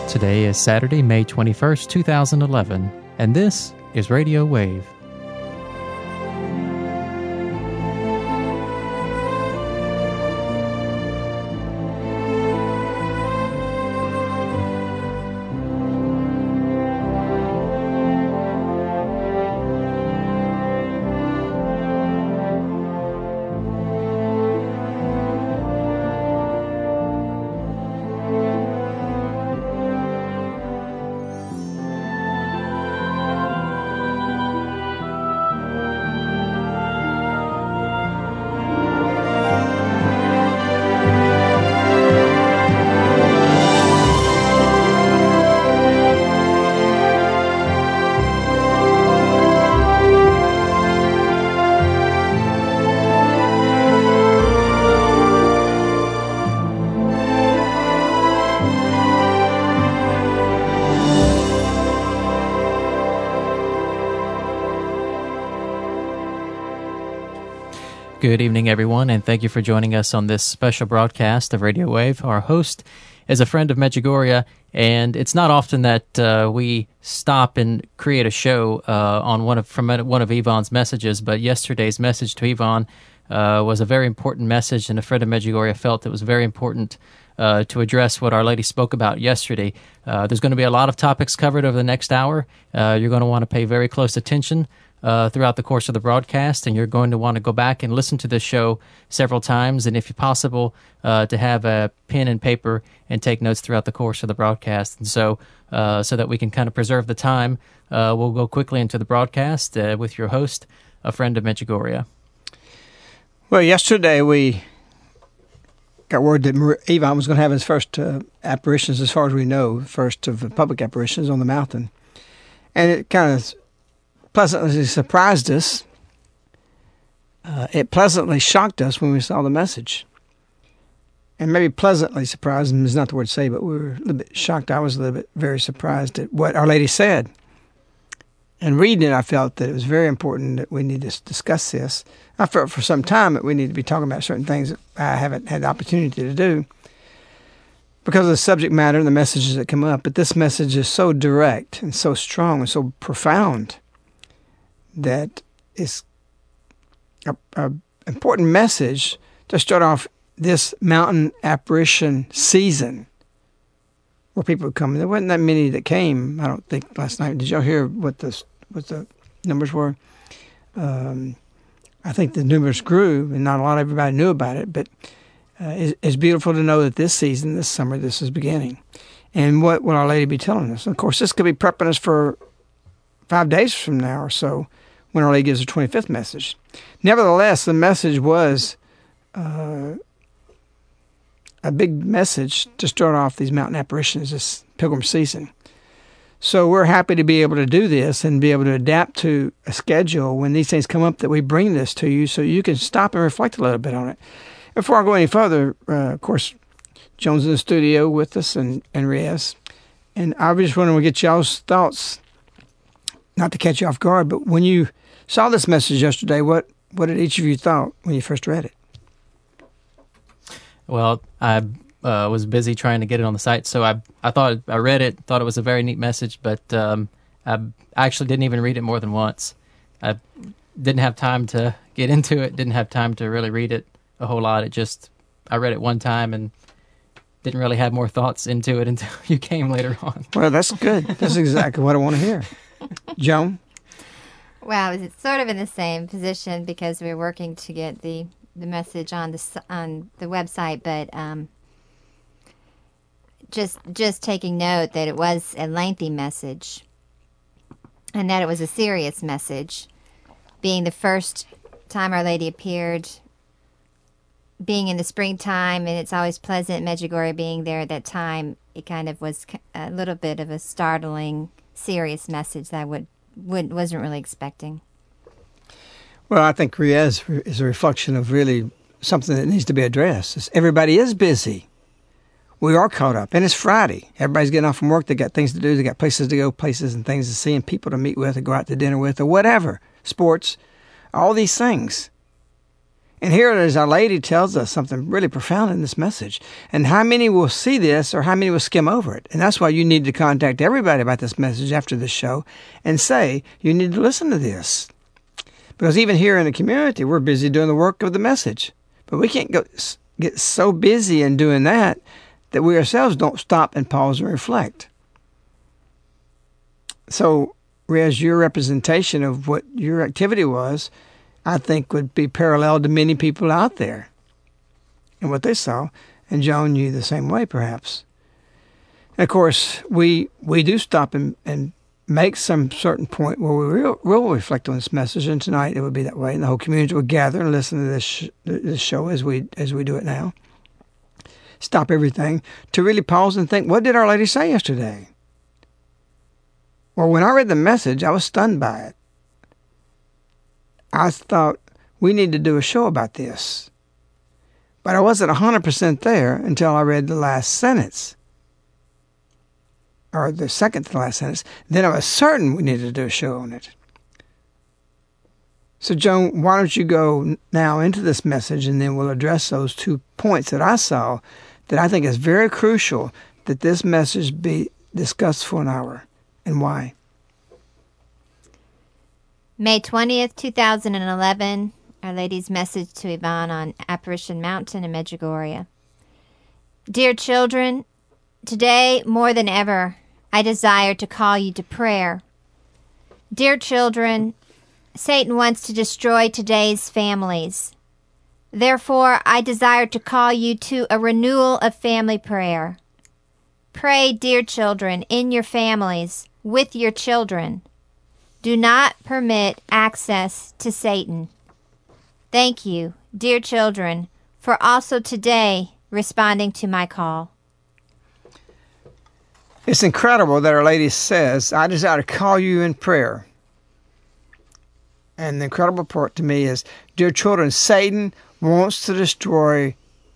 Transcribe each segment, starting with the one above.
Today is Saturday, May 21st, 2011, and this is Radio Wave. Good evening, everyone, and thank you for joining us on this special broadcast of Radio Wave. Our host is a friend of Medjugorje, and it's not often that we stop and create a show on one of Yvonne's messages, but yesterday's message to Yvonne was a very important message, and a friend of Medjugorje felt it was very important to address what Our Lady spoke about yesterday. There's going to be a lot of topics covered over the next hour. You're going to want to pay very close attention throughout the course of the broadcast, and you're going to want to go back and listen to this show several times, and if possible, to have a pen and paper and take notes throughout the course of the broadcast. And so that we can kind of preserve the time, we'll go quickly into the broadcast with your host, a friend of Medjugorje. Well, yesterday we got word that Yvonne was going to have his first apparitions, as far as we know, first of the public apparitions on the mountain. And it kind of pleasantly surprised us. It pleasantly shocked us when we saw the message. And maybe pleasantly surprised is not the word to say, but we were a little bit shocked. I was a little bit very surprised at what Our Lady said. And reading it, I felt that it was very important that we need to discuss this. I felt for some time that we need to be talking about certain things that I haven't had the opportunity to do because of the subject matter and the messages that come up. But this message is so direct and so strong and so profound that it's an important message to start off this mountain apparition season where people would come. There wasn't that many that came, I don't think, last night. Did y'all hear what the numbers were? I think the numbers grew, and not a lot of everybody knew about it, but it's beautiful to know that this season, this summer, this is beginning. And what will Our Lady be telling us? Of course, this could be prepping us for 5 days from now or so, when Our Lady gives her 25th message. Nevertheless, the message was a big message to start off these mountain apparitions this pilgrim season. So we're happy to be able to do this and be able to adapt to a schedule when these things come up, that we bring this to you so you can stop and reflect a little bit on it. Before I go any further, of course, Joan's in the studio with us and Reyes. And I just want to get y'all's thoughts, not to catch you off guard, but when you saw this message yesterday, what did each of you thought when you first read it? Well, I was busy trying to get it on the site, so I thought I read it, thought it was a very neat message, but I actually didn't even read it more than once. I didn't have time to get into it, didn't have time to really read it a whole lot. I read it one time and didn't really have more thoughts into it until you came later on. Well, that's good. That's exactly what I want to hear. Joan? Well, it's sort of in the same position because we're working to get the message on the website, but just taking note that it was a lengthy message and that it was a serious message, being the first time Our Lady appeared, being in the springtime, and it's always pleasant, Medjugorje being there at that time. It kind of was a little bit of a startling, serious message that I wasn't really expecting. Well, I think Reyes is a reflection of really something that needs to be addressed. Everybody is busy. We are caught up, and it's Friday. Everybody's getting off from work. They got things to do. They got places to go, places and things to see, and people to meet with, or go out to dinner with, or whatever. Sports, all these things. And here it is, Our Lady tells us something really profound in this message. And how many will see this or how many will skim over it? And that's why you need to contact everybody about this message after this show and say, you need to listen to this. Because even here in the community, we're busy doing the work of the message. But we can't get so busy in doing that we ourselves don't stop and pause and reflect. So, Rez, your representation of what your activity was, I think would be parallel to many people out there and what they saw. And Joan, you the same way, perhaps. And of course, we do stop and make some certain point where we will reflect on this message. And tonight it would be that way. And the whole community will gather and listen to this show as we do it now. Stop everything to really pause and think, what did Our Lady say yesterday? Well, when I read the message, I was stunned by it. I thought, we need to do a show about this. But I wasn't 100% there until I read the last sentence, or the second to the last sentence. Then I was certain we needed to do a show on it. So, Joan, why don't you go now into this message, and then we'll address those 2 points that I saw that I think is very crucial that this message be discussed for an hour, and why. May 20th, 2011, Our Lady's message to Yvonne on Apparition Mountain in Medjugorje. Dear children, today more than ever, I desire to call you to prayer. Dear children, Satan wants to destroy today's families. Therefore, I desire to call you to a renewal of family prayer. Pray, dear children, in your families, with your children. Do not permit access to Satan. Thank you, dear children, for also today responding to my call. It's incredible that Our Lady says, I desire to call you in prayer. And the incredible part to me is, dear children, Satan wants to destroy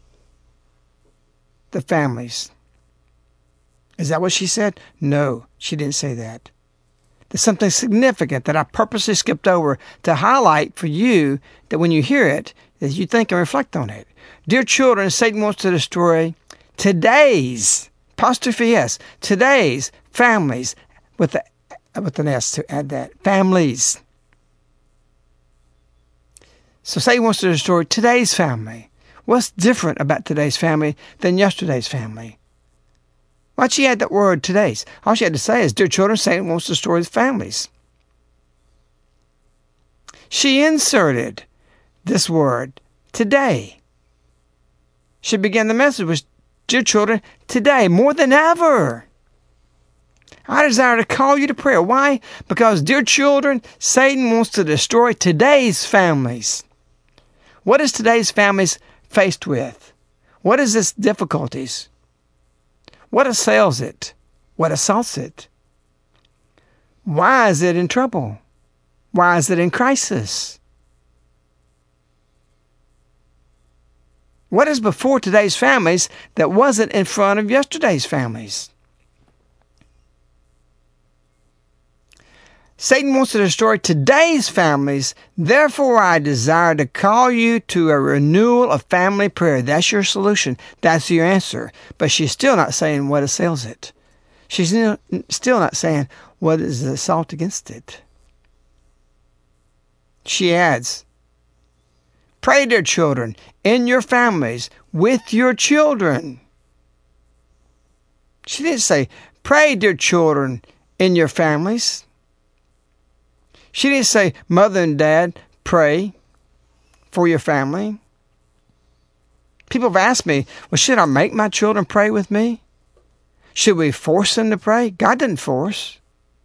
the families. Is that what she said? No, she didn't say that. There's something significant that I purposely skipped over to highlight for you, that when you hear it, that you think and reflect on it. Dear children, Satan wants to destroy today's, apostrophe S, today's families, with an S to add that, families. So Satan wants to destroy today's family. What's different about today's family than yesterday's family? Why'd she add that word, today's? All she had to say is, dear children, Satan wants to destroy the families. She inserted this word, today. She began the message with, dear children, today, more than ever, I desire to call you to prayer. Why? Because, dear children, Satan wants to destroy today's families. What is today's families faced with? What is its difficulties? What assails it? What assaults it? Why is it in trouble? Why is it in crisis? What is before today's families that wasn't in front of yesterday's families? Satan wants to destroy today's families. Therefore, I desire to call you to a renewal of family prayer. That's your solution. That's your answer. But she's still not saying what assails it. She's still not saying what is the assault against it. She adds, pray, dear children, in your families, with your children. She didn't say, pray, dear children, in your families. She didn't say, mother and dad, pray for your family. People have asked me, well, should I make my children pray with me? Should we force them to pray? God didn't force.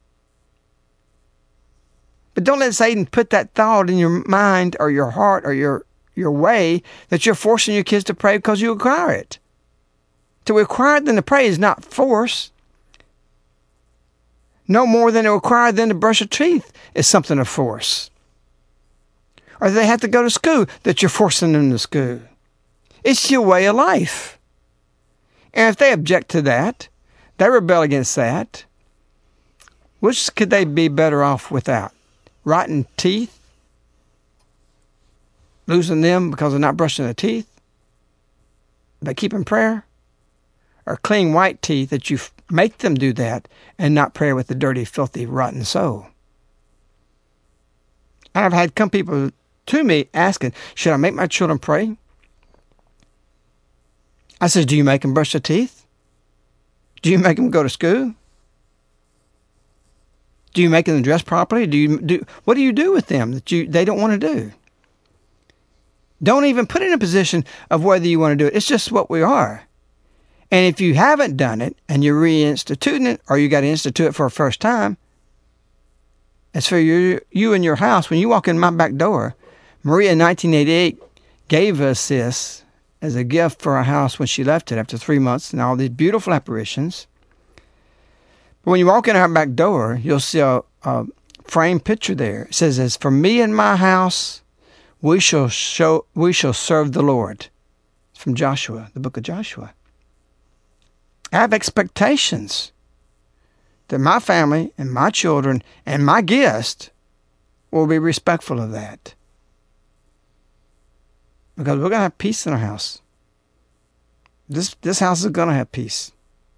But don't let Satan put that thought in your mind or your heart or your way that you're forcing your kids to pray because you require it. To require them to pray is not force. No more than to require them to brush their teeth is something of force. Or they have to go to school, that you're forcing them to school. It's your way of life. And if they object to that, they rebel against that, which could they be better off without? Rotten teeth? losing them because of not brushing their teeth, but keeping prayer, or clean white teeth that you make them do that and not pray with the dirty, filthy, rotten soul. I've had come people to me asking, should I make my children pray? I said, do you make them brush their teeth? Do you make them go to school? Do you make them dress properly? What do you do with them that they don't want to do? Don't even put it in a position of whether you want to do it. It's just what we are. And if you haven't done it and you're reinstituting it, or you got to institute it for a first time, it's for you and your house. When you walk in my back door, Maria in 1988 gave us this as a gift for our house when she left it after 3 months and all these beautiful apparitions. But when you walk in our back door, you'll see a framed picture there. It says, "As for me and my house, we shall serve the Lord." It's from Joshua, the book of Joshua. I have expectations that my family and my children and my guests will be respectful of that. Because we're going to have peace in our house. This house is going to have peace.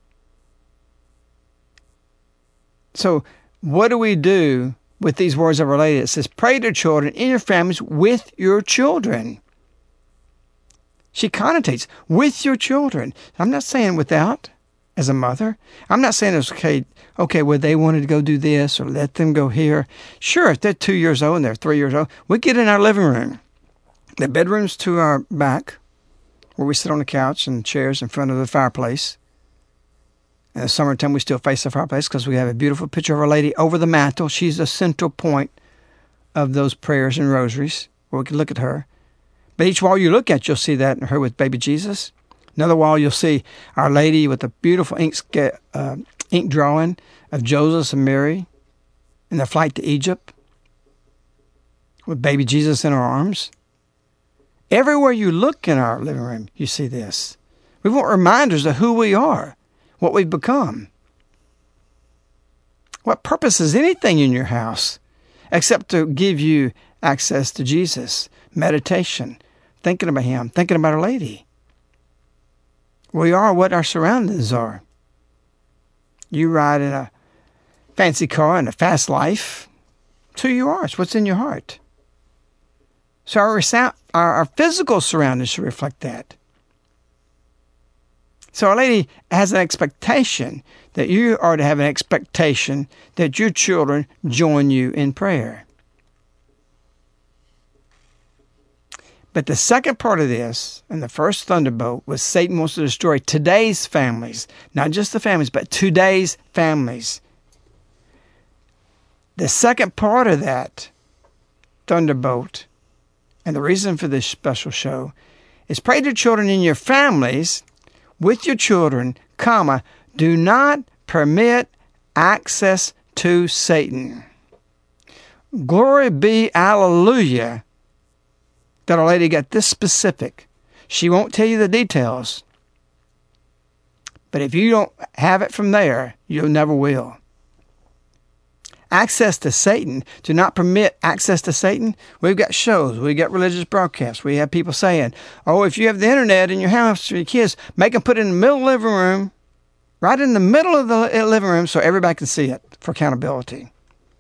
So what do we do with these words of Our Lady? It says, pray to children in your families with your children. She connotates with your children. I'm not saying without, as a mother. I'm not saying it's okay, well, they wanted to go do this or let them go here. Sure, if they're 2 years old and they're 3 years old, we get in our living room. The bedroom's to our back, where we sit on the couch and chairs in front of the fireplace. In the summertime, we still face the fireplace because we have a beautiful picture of Our Lady over the mantle. She's the central point of those prayers and rosaries, where we can look at her. But each wall you look at, you'll see that, her with baby Jesus. Another wall, you'll see Our Lady with a beautiful ink drawing of Joseph and Mary in their flight to Egypt, with baby Jesus in her arms. Everywhere you look in our living room, you see this. We want reminders of who we are, what we've become. What purpose is anything in your house except to give you access to Jesus, meditation, thinking about Him, thinking about Our Lady? We are what our surroundings are. You ride in a fancy car in a fast life. It's who you are. It's what's in your heart. So our physical surroundings should reflect that. So Our Lady has an expectation that you are to have an expectation that your children join you in prayer. But the second part of this, and the first thunderbolt, was Satan wants to destroy today's families. Not just the families, but today's families. The second part of that thunderbolt, and the reason for this special show, is pray to children in your families, with your children, do not permit access to Satan. Glory be, hallelujah, that Our Lady got this specific. She won't tell you the details. But if you don't have it from there, you never will. Access to Satan, do not permit access to Satan. We've got shows, we've got religious broadcasts. We have people saying, oh, if you have the internet in your house for your kids, make them put it in the middle of the living room, right in the middle of the living room so everybody can see it for accountability.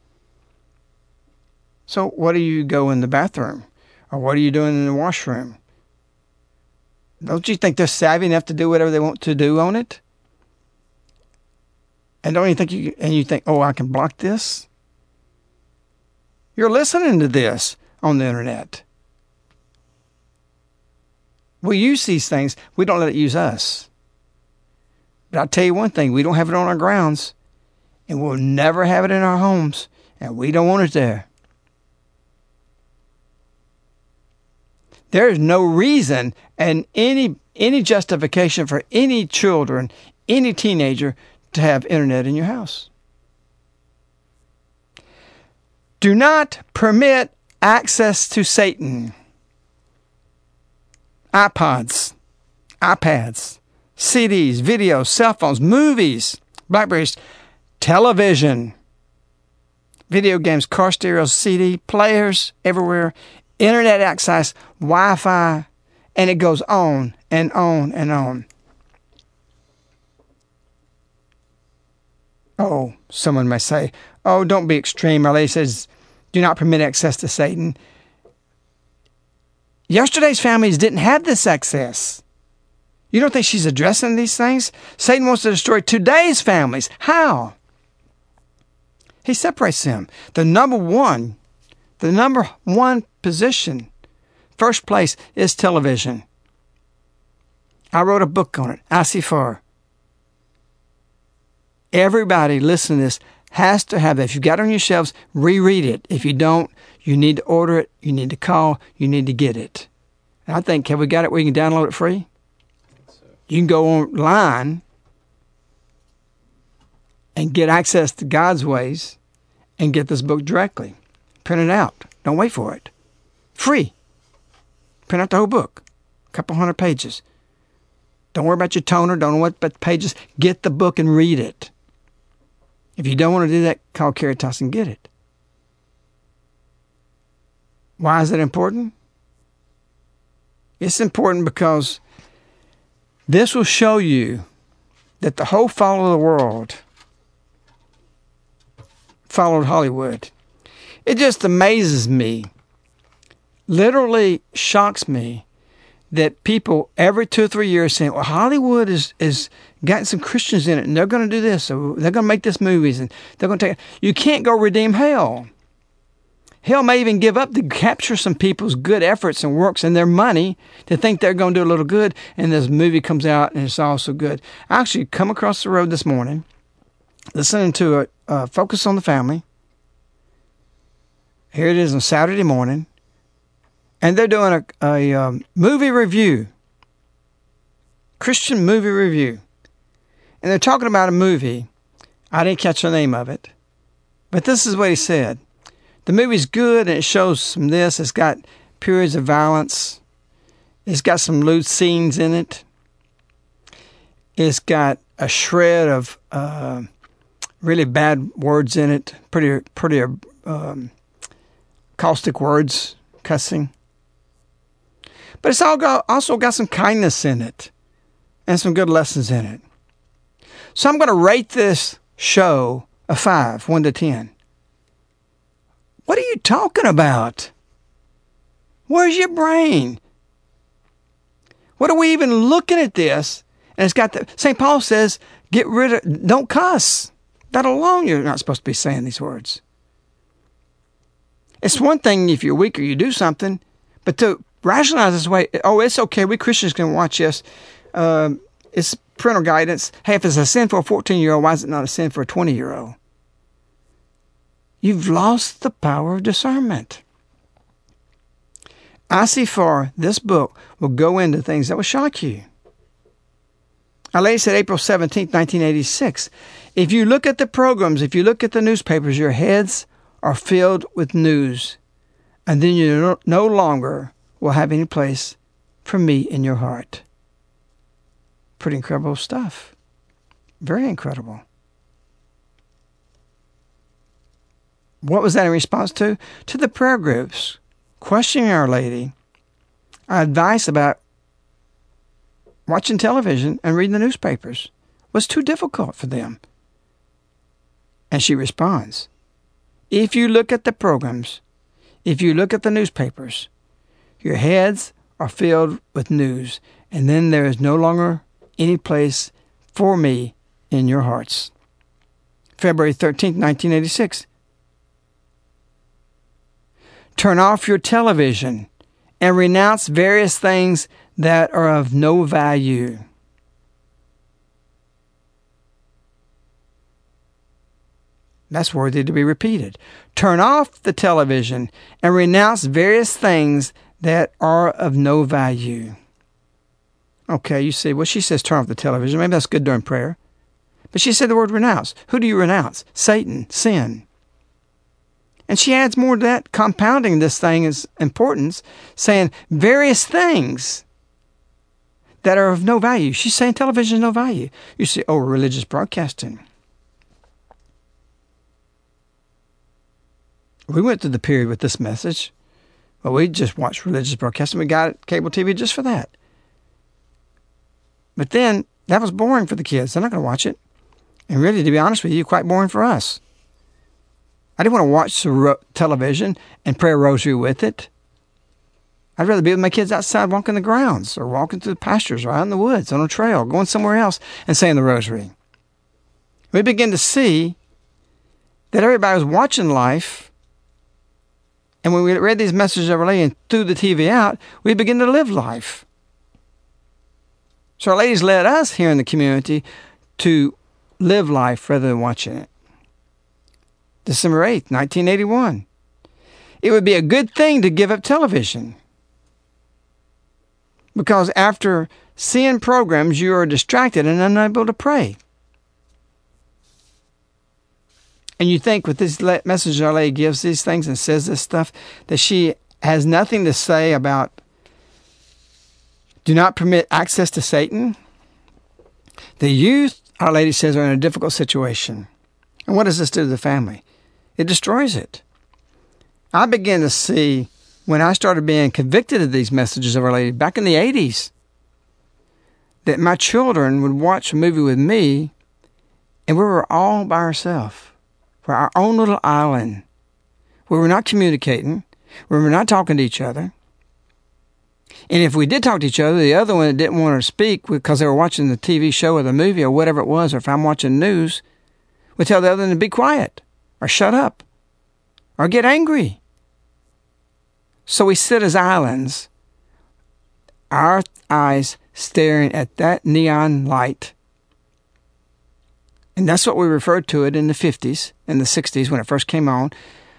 So what do you go in the bathroom? Or what are you doing in the washroom? Don't you think they're savvy enough to do whatever they want to do on it? And don't you think you think, oh, I can block this? You're listening to this on the internet. We use these things. We don't let it use us. But I'll tell you one thing. We don't have it on our grounds. And we'll never have it in our homes. And we don't want it there. There is no reason and any justification for any children, any teenager, to have internet in your house. Do not permit access to Satan. iPods, iPads, CDs, videos, cell phones, movies, Blackberries, television, video games, car stereos, CD players, everywhere. internet access, Wi-Fi, and it goes on and on and on. Oh, someone may say, oh, don't be extreme. Our Lady says, do not permit access to Satan. Yesterday's families didn't have this access. You don't think she's addressing these things? Satan wants to destroy today's families. How? He separates them. The number one position, first place, is television. I wrote a book on it, IC4. Everybody listening to this has to have that. If you've got it on your shelves, reread it. If you don't, you need to order it, you need to call, you need to get it. And I think, have we got it where you can download it free? You can go online and get access to God's ways and get this book directly. Print it out. Don't wait for it. Free. Print out the whole book. A couple hundred pages. Don't worry about your toner. Don't worry about the pages. Get the book and read it. If you don't want to do that, call Caritas and get it. Why is it important? It's important because this will show you that the whole fall of the world followed Hollywood. It just amazes me, literally shocks me, that people every 2 or 3 years saying, well, Hollywood is got some Christians in it, and they're going to do this, or they're going to make this movies, and they're going to take it. You can't go redeem hell. Hell may even give up to capture some people's good efforts and works and their money to think they're going to do a little good, and this movie comes out and it's also good. I actually come across the road this morning, listening to a Focus on the Family. Here it is on Saturday morning, and they're doing a movie review, Christian movie review. And they're talking about a movie. I didn't catch the name of it, but this is what he said. The movie's good, and it shows some this. It's got periods of violence. It's got some lewd scenes in it. It's got a shred of really bad words in it. Pretty caustic words, cussing. But it's also got some kindness in it and some good lessons in it. So I'm going to rate this show a 5, 1 to 10. What are you talking about? Where's your brain? What are we even looking at this? And it's got St. Paul says, don't cuss. That alone, you're not supposed to be saying these words. It's one thing if you're weak or you do something, but to rationalize this way, oh, it's okay, we Christians can watch this. It's parental guidance. Hey, if it's a sin for a 14-year-old, why is it not a sin for a 20-year-old? You've lost the power of discernment. IC4, this book, will go into things that will shock you. Our Lady said April 17th, 1986, if you look at the programs, if you look at the newspapers, your heads are filled with news, and then you no longer will have any place for me in your heart. Pretty incredible stuff. Very incredible. What was that in response to? To the prayer groups, questioning Our Lady, advice about watching television and reading the newspapers was too difficult for them. And she responds, if you look at the programs, if you look at the newspapers, your heads are filled with news, and then there is no longer any place for me in your hearts. February 13th, 1986. Turn off your television and renounce various things that are of no value. That's worthy to be repeated. Turn off the television and renounce various things that are of no value. Okay, you see, well, she says turn off the television. Maybe that's good during prayer. But she said the word renounce. Who do you renounce? Satan, sin. And she adds more to that, compounding this thing's importance, saying various things that are of no value. She's saying television is no value. You say, oh, religious broadcasting. We went through the period with this message Well, we just watched religious broadcasting. We got cable TV just for that. But then, that was boring for the kids. They're not going to watch it. And really, to be honest with you, quite boring for us. I didn't want to watch the television and pray a rosary with it. I'd rather be with my kids outside walking the grounds or walking through the pastures or out in the woods on a trail, going somewhere else and saying the rosary. We begin to see that everybody was watching life. And when we read these messages of Our Lady and threw the TV out, we begin to live life. So Our Lady's led us here in the community to live life rather than watching it. December 8th, 1981. It would be a good thing to give up television. Because after seeing programs, you are distracted and unable to pray. And you think with this message Our Lady gives these things and says this stuff, that she has nothing to say about do not permit access to Satan. The youth, Our Lady says, are in a difficult situation. And what does this do to the family? It destroys it. I began to see, when I started being convicted of these messages of Our Lady back in the 80s, that my children would watch a movie with me, and we were all by ourselves. For our own little island, where we're not communicating, where we're not talking to each other. And if we did talk to each other, the other one didn't want to speak because they were watching the TV show or the movie or whatever it was, or if I'm watching news, would tell the other one to be quiet, or shut up, or get angry. So we sit as islands, our eyes staring at that neon light. And that's what we referred to it in the 50s, in the 60s when it first came on.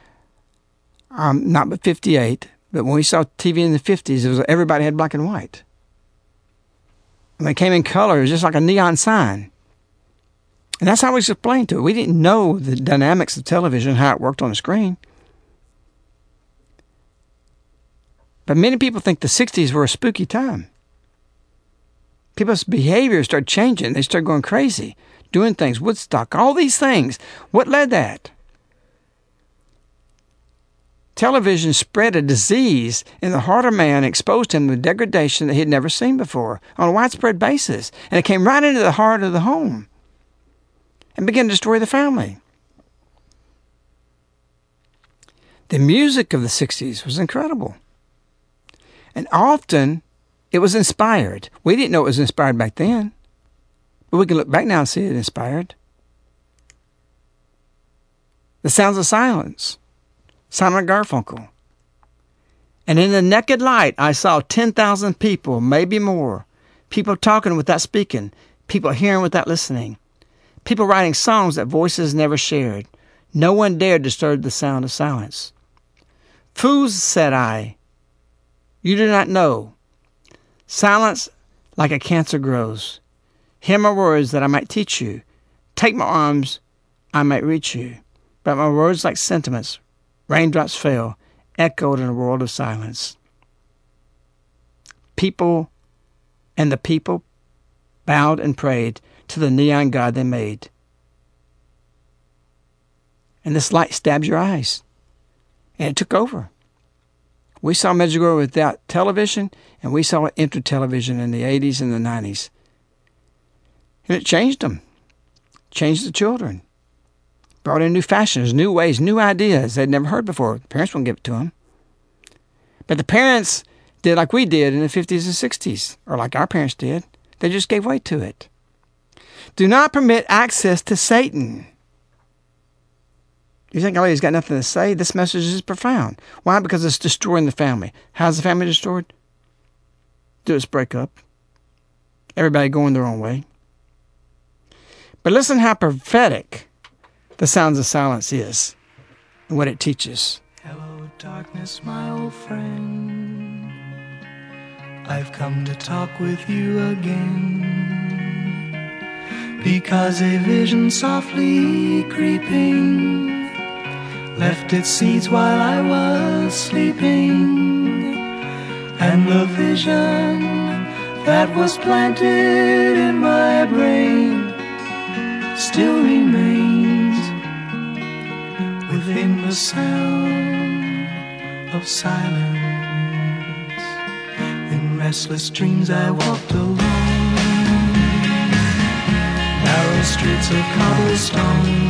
Not but 58, but when we saw TV in the 50s, it was everybody had black and white. When it came in color, it was just like a neon sign. And that's how we explained to it. We didn't know the dynamics of television, how it worked on the screen. But many people think the 60s were a spooky time. People's behavior started changing. They started going crazy. Doing things, Woodstock, all these things. What led that? Television spread a disease in the heart of man, exposed him to degradation that he had never seen before on a widespread basis. And it came right into the heart of the home and began to destroy the family. The music of the 60s was incredible. And often it was inspired. We didn't know it was inspired back then. But we can look back now and see it inspired. The Sounds of Silence, Simon & Garfunkel. And in the naked light, I saw 10,000 people, maybe more. People talking without speaking. People hearing without listening. People writing songs that voices never shared. No one dared disturb the sound of silence. Fools, said I, you do not know. Silence like a cancer grows. Hear my words that I might teach you. Take my arms, I might reach you. But my words like sentiments, raindrops fell, echoed in a world of silence. People and the people bowed and prayed to the neon god they made. And this light stabbed your eyes. And it took over. We saw Medjugorje without television, and we saw it enter television in the 80s and the 90s. And it changed them. Changed the children. Brought in new fashions, new ways, new ideas they'd never heard before. The parents wouldn't give it to them. But the parents did like we did in the 50s and 60s, or like our parents did. They just gave way to it. Do not permit access to Satan. You think, oh, he's got nothing to say? This message is profound. Why? Because it's destroying the family. How's the family destroyed? Do its break up. Everybody going their own way. But listen how prophetic the Sounds of Silence is and what it teaches. Hello, darkness, my old friend. I've come to talk with you again, because a vision softly creeping left its seeds while I was sleeping, and the vision that was planted in my brain still remains within the sound of silence. restless dreams I walked alone, narrow streets of cobblestone,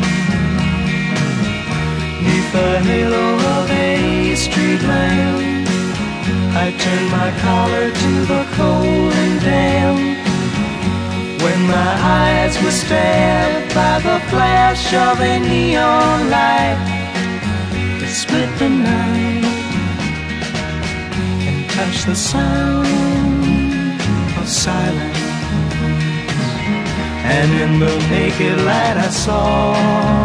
neath the halo of a street lamp. I turned my collar to the cold and damp, when my eyes were stabbed by the flash of a neon light that split the night and touched the sound of silence. And in the naked light I saw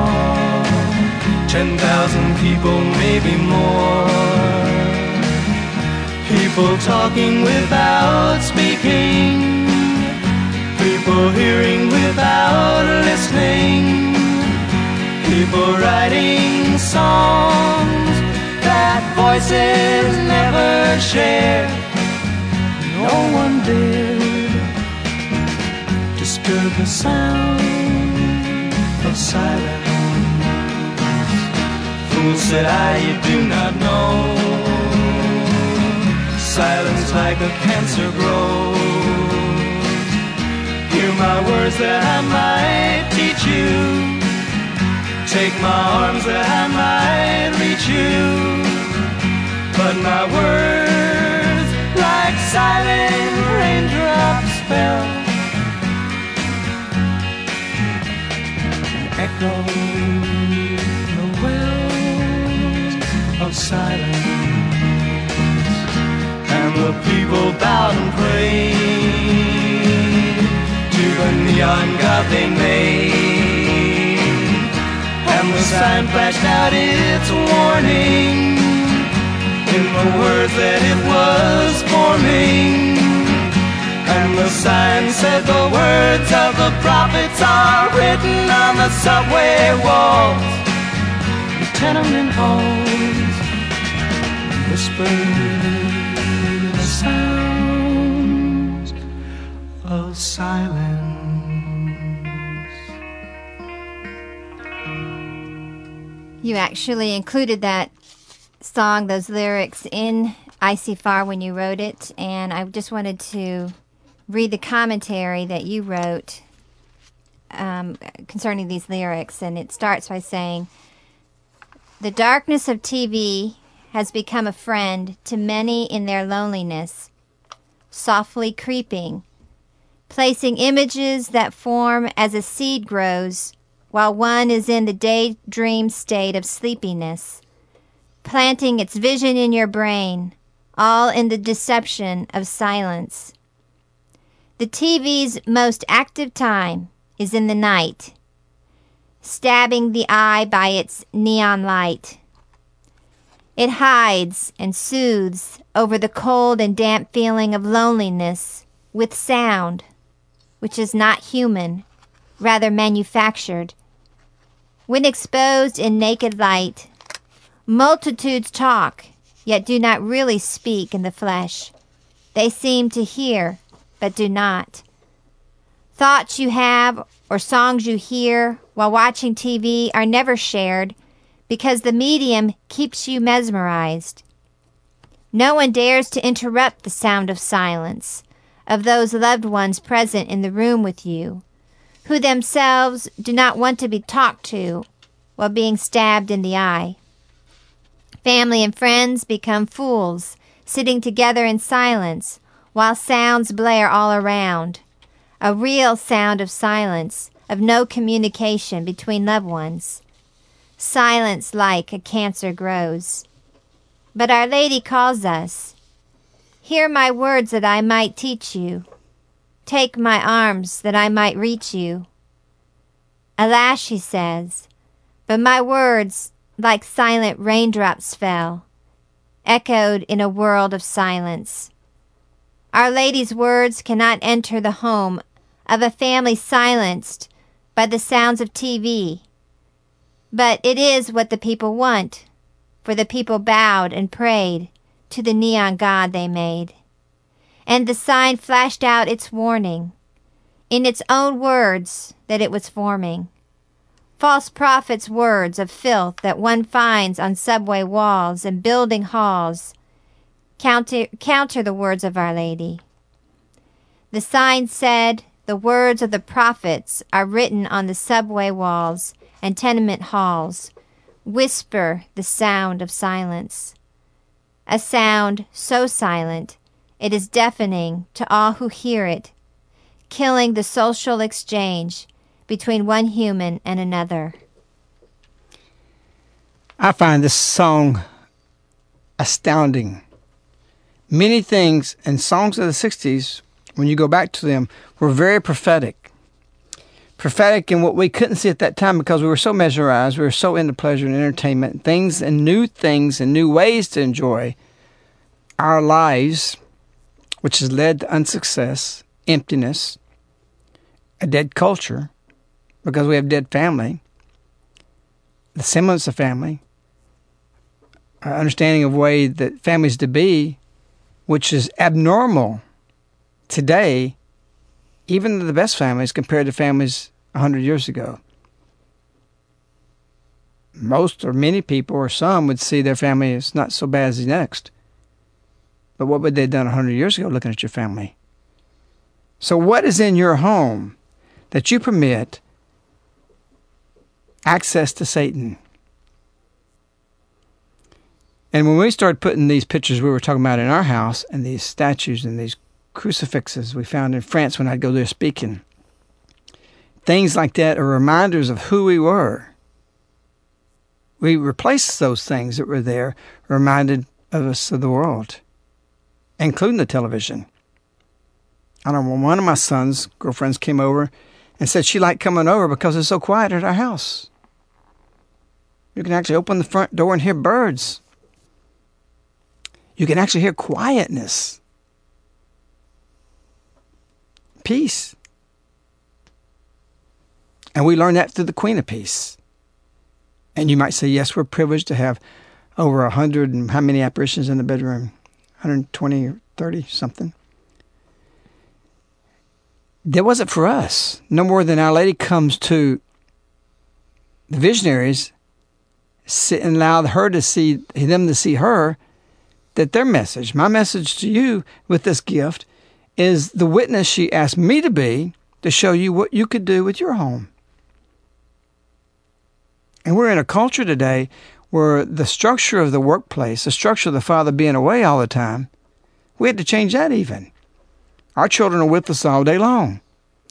10,000 people, maybe more, people talking without speaking, people hearing without listening, people writing songs that voices never shared. No one dared disturb the sound of silence. Fool, said I, you do not know, silence like a cancer grows. Hear my words that I might teach you, take my arms that I might reach you, but my words like silent raindrops fell and echoed the wells of silence. And the people bowed and prayed to the neon god they made, and the sign flashed out its warning in the words that it was forming. And the sign said the words of the prophets are written on the subway walls, the tenement halls, whispered the sounds of silence. You actually included that song, those lyrics, in I See Far when you wrote it, and I just wanted to read the commentary that you wrote concerning these lyrics, and it starts by saying, "The darkness of TV has become a friend to many in their loneliness, softly creeping, placing images that form as a seed grows while one is in the daydream state of sleepiness, planting its vision in your brain, all in the deception of silence. The TV's most active time is in the night, stabbing the eye by its neon light. It hides and soothes over the cold and damp feeling of loneliness with sound, which is not human, rather manufactured. When exposed in naked light, multitudes talk, yet do not really speak in the flesh. They seem to hear, but do not. Thoughts you have or songs you hear while watching TV are never shared because the medium keeps you mesmerized. No one dares to interrupt the sound of silence, of those loved ones present in the room with you, who themselves do not want to be talked to while being stabbed in the eye. Family and friends become fools, sitting together in silence while sounds blare all around. A real sound of silence, of no communication between loved ones. Silence like a cancer grows. But Our Lady calls us. Hear my words that I might teach you. Take my arms that I might reach you. Alas, she says, but my words like silent raindrops fell, echoed in a world of silence. Our Lady's words cannot enter the home of a family silenced by the sounds of TV. But it is what the people want, for the people bowed and prayed to the neon god they made. And the sign flashed out its warning, in its own words that it was forming. False prophets' words of filth that one finds on subway walls and building halls counter the words of Our Lady. The sign said, "The words of the prophets are written on the subway walls and tenement halls. Whisper the sound of silence." A sound so silent, it is deafening to all who hear it, killing the social exchange between one human and another. I find this song astounding. Many things in songs of the 60s, when you go back to them, were very prophetic. Prophetic in what we couldn't see at that time because we were so mesmerized, we were so into pleasure and entertainment, things and new ways to enjoy our lives, which has led to unsuccess, emptiness, a dead culture, because we have dead family, the semblance of family, our understanding of way that families to be, which is abnormal today, even the best families compared to families 100 years ago. Most or many people or some would see their family as not so bad as the next. But what would they have done 100 years ago looking at your family? So what is in your home that you permit access to Satan? And when we started putting these pictures we were talking about in our house, and these statues and these crucifixes we found in France when I'd go there speaking, things like that are reminders of who we were. We replaced those things that were there, reminded of us of the world, including the television. I don't know, one of my son's girlfriends came over and said she liked coming over because it's so quiet at our house. You can actually open the front door and hear birds. You can actually hear quietness. Peace. And we learned that through the Queen of Peace. And you might say, yes, we're privileged to have over 100 and how many apparitions in the bedroom? 120 or 30 something. That wasn't for us. No more than Our Lady comes to the visionaries, sit and allow her to see them to see her, that their message, my message to you with this gift, is the witness she asked me to be to show you what you could do with your home. And we're in a culture today where the structure of the workplace, the structure of the father being away all the time, we had to change that even. Our children are with us all day long.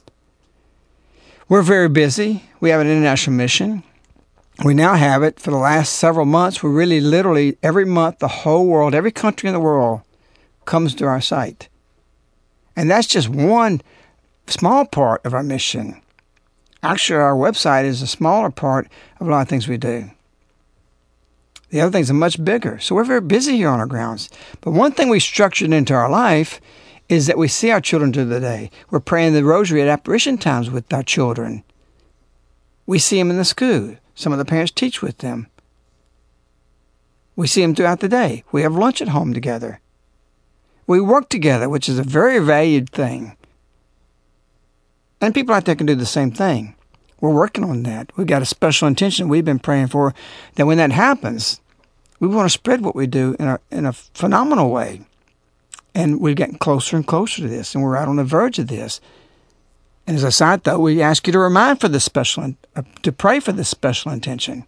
We're very busy. We have an international mission. We now have it for the last several months. We really literally, every month, the whole world, every country in the world comes to our site. And that's just one small part of our mission. Actually, our website is a smaller part of a lot of things we do. The other things are much bigger. So we're very busy here on our grounds. But one thing we structured into our life is that we see our children through the day. We're praying the rosary at apparition times with our children. We see them in the school. Some of the parents teach with them. We see them throughout the day. We have lunch at home together. We work together, which is a very valued thing. And people out there can do the same thing. We're working on that. We've got a special intention we've been praying for, that when that happens, we want to spread what we do in a phenomenal way. And we're getting closer and closer to this, and we're out on the verge of this. And as a side note, we ask you to remind for this to pray for this special intention.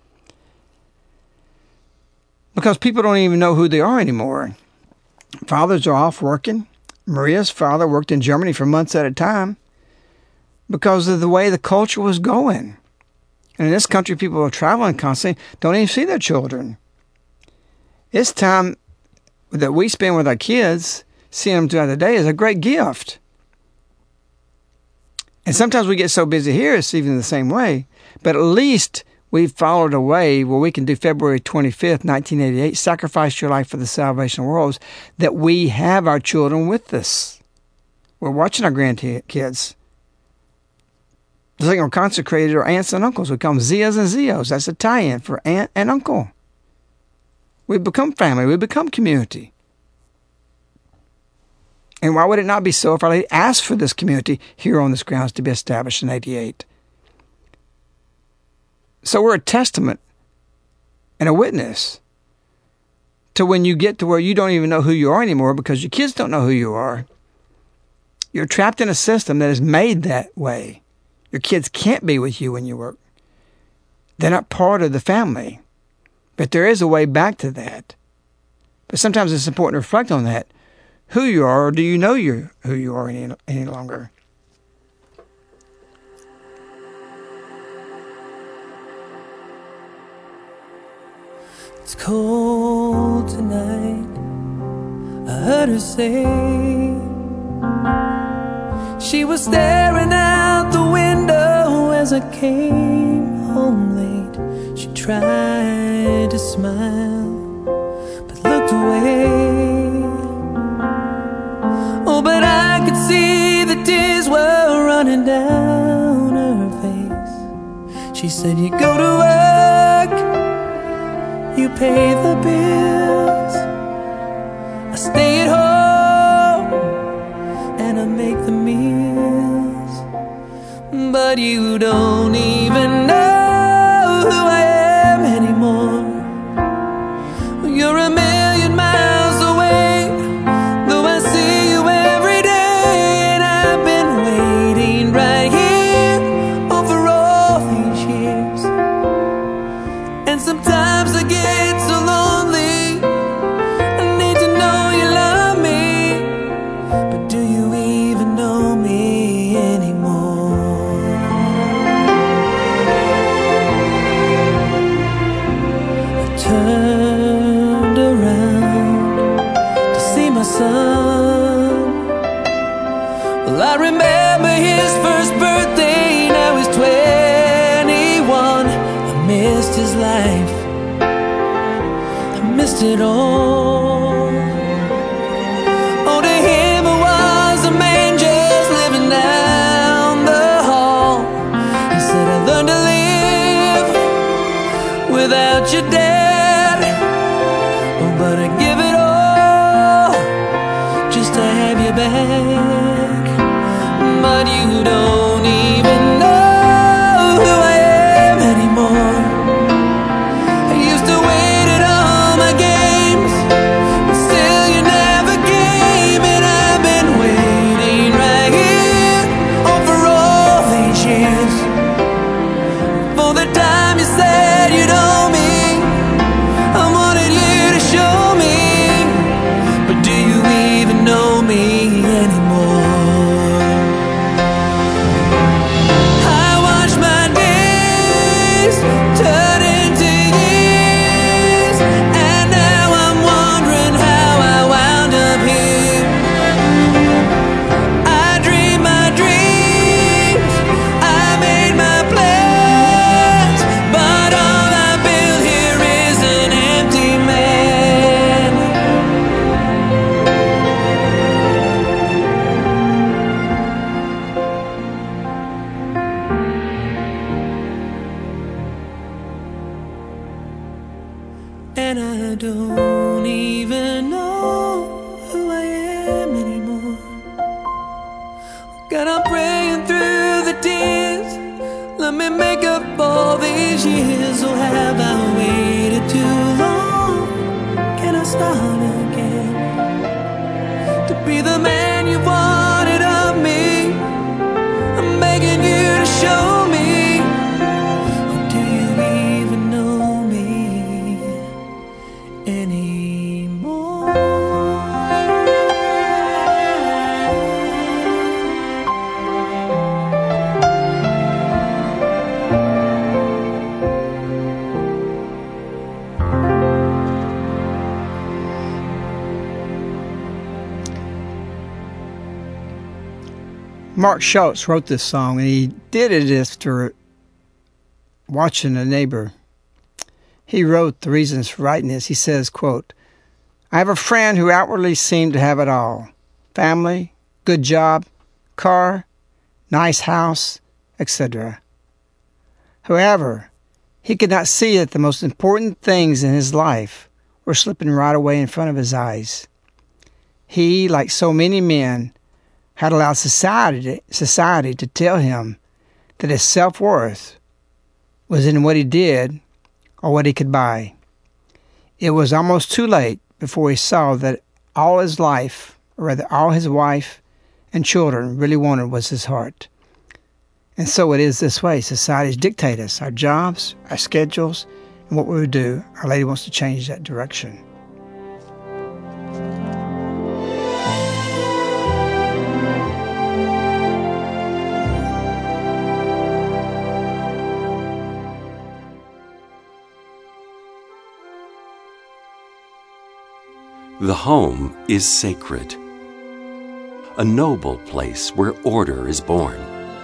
Because people don't even know who they are anymore. Fathers are off working. Maria's father worked in Germany for months at a time because of the way the culture was going. And in this country, people are traveling constantly, don't even see their children. This time that we spend with our kids, seeing them throughout the day, is a great gift. And sometimes we get so busy here, it's even the same way. But at least we've followed a way where we can do February 25th, 1988, sacrifice your life for the salvation of the world, that we have our children with us. We're watching our grandkids. They're consecrated our aunts and uncles. We call them Zias and Zios. That's Italian for aunt and uncle. We become family. We become community. And why would it not be so if Our Lady asked for this community here on this grounds to be established in 88? So we're a testament and a witness to when you get to where you don't even know who you are anymore because your kids don't know who you are. You're trapped in a system that is made that way. Your kids can't be with you when you work. They're not part of the family. But there is a way back to that. But sometimes it's important to reflect on that. Who you are, or do you know who you are any longer? It's cold tonight, I heard her say. She was staring out the window as I came home late. She tried to smile, but looked away. Oh, but I could see the tears were running down her face. She said, you go to work, you pay the bills, I stay at home and I make the meals. But you don't even know who I am anymore. You're a million miles away, though I see you every day. And I've been waiting right here for all these years. And sometimes I get so lonely, I need to know you love me. But do you even know me anymore? I turned around to see my son. Well, I remember his first birthday, now he's 21. I missed his life, I missed it all. Oh, to him I was a man just living down the hall. He said, I learned to live without your dad. Oh, but I'd give it all just to have you back. But you don't even know who I am anymore. I used to wait at all my games, but still you never came. And I've been waiting right here for all these years, for the time you said you'd owe me. I wanted you to show me, but do you even know me anymore? I watch my days turn into years, and now I'm wondering how I wound up here. I dream my dreams, I made my plans, but all I built here is an empty man. And I don't even know who I am anymore. God, I'm praying through the tears. Let me make up all these years. Oh, have I waited too long? Can I start again to be the man you wanted of me? I'm begging you to show me. Or do you even know me anymore? Mark Schultz wrote this song, and he did it after watching a neighbor. He wrote the reasons for writing this. He says, quote, I have a friend who outwardly seemed to have it all. Family, good job, car, nice house, etc. However, he could not see that the most important things in his life were slipping right away in front of his eyes. He, like so many men, had allowed society to tell him that his self-worth was in what he did or what he could buy. It was almost too late before he saw that all his life, or rather all his wife and children really wanted was his heart. And so it is this way. Societies dictate us, our jobs, our schedules, and what we would do. Our Lady wants to change that direction. The home is sacred, a noble place where order is born.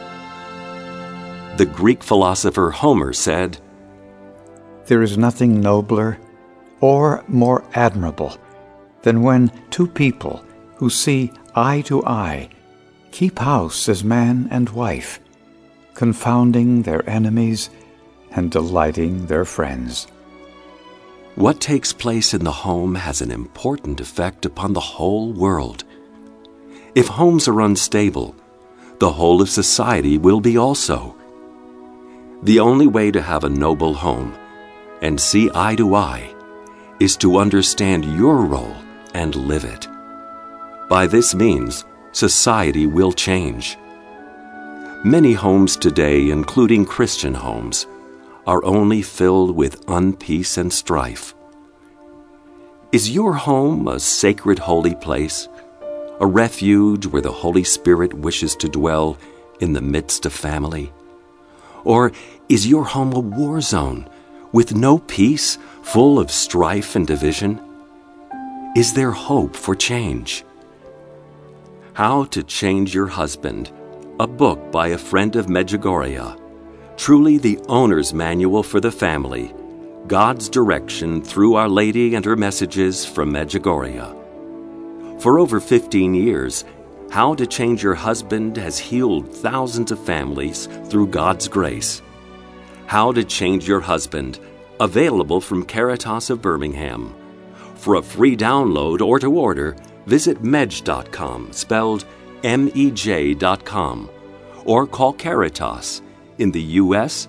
The Greek philosopher Homer said, "There is nothing nobler or more admirable than when two people who see eye to eye keep house as man and wife, confounding their enemies and delighting their friends." What takes place in the home has an important effect upon the whole world. If homes are unstable, the whole of society will be also. The only way to have a noble home and see eye to eye is to understand your role and live it. By this means, society will change. Many homes today, including Christian homes, are only filled with unpeace and strife. Is your home a sacred holy place, a refuge where the Holy Spirit wishes to dwell in the midst of family? Or is your home a war zone with no peace, full of strife and division? Is there hope for change? How to Change Your Husband, a book by a friend of Medjugorje, truly the owner's manual for the family, God's direction through Our Lady and her messages from Medjugorje. For over 15 years, How to Change Your Husband has healed thousands of families through God's grace. How to Change Your Husband, available from Caritas of Birmingham. For a free download or to order, visit medj.com, spelled MEJ.com, or call Caritas in the U.S.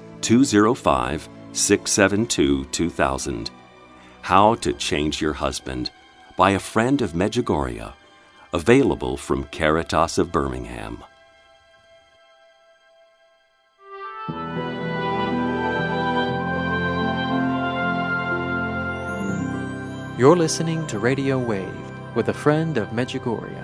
205-672-2000. How to Change Your Husband by a friend of Medjugorje, available from Caritas of Birmingham. You're listening to Radio Wave with a friend of Medjugorje.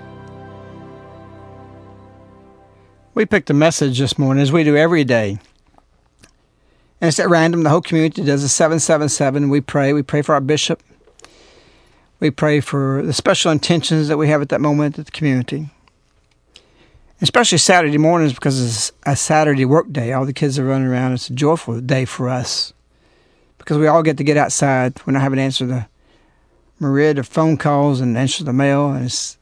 We picked a message this morning, as we do every day. And it's at random. The whole community does a 777. We pray. We pray for our bishop. We pray for the special intentions that we have at that moment at the community. Especially Saturday mornings, because it's a Saturday work day. All the kids are running around. It's a joyful day for us, because we all get outside. We're not having to answer the myriad of phone calls and answer the mail. And it's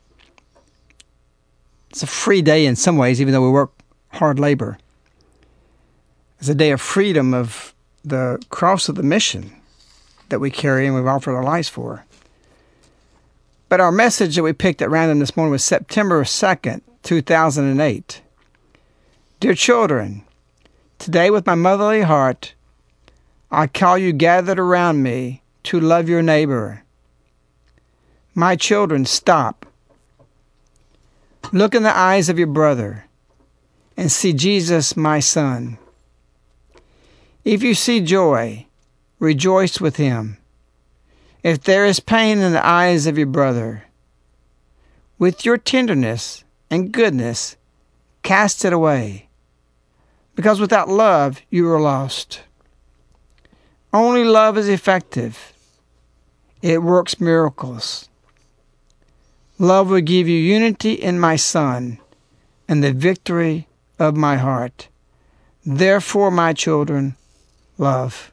a free day in some ways, even though we work hard labor. It's a day of freedom of the cross of the mission that we carry and we've offered our lives for. But our message that we picked at random this morning was September 2nd, 2008. Dear children, today with my motherly heart, I call you gathered around me to love your neighbor. My children, stop. Look in the eyes of your brother and see Jesus, my son. If you see joy, rejoice with him. If there is pain in the eyes of your brother, with your tenderness and goodness, cast it away, because without love you are lost. Only love is effective. It works miracles. Love will give you unity in my Son and the victory of my heart. Therefore, my children, love.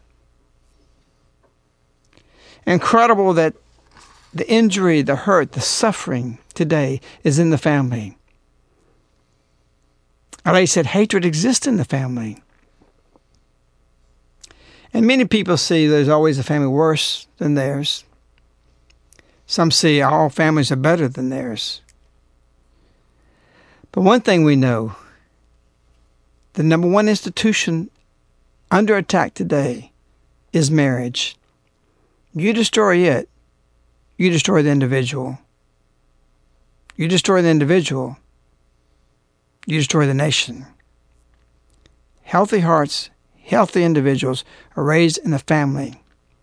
Incredible that the injury, the hurt, the suffering today is in the family. Our Lady said hatred exists in the family. And many people see there's always a family worse than theirs. Some see all families are better than theirs. But one thing we know, the number one institution under attack today is marriage. You destroy it, you destroy the individual. You destroy the individual, you destroy the nation. Healthy hearts, healthy individuals are raised in the family.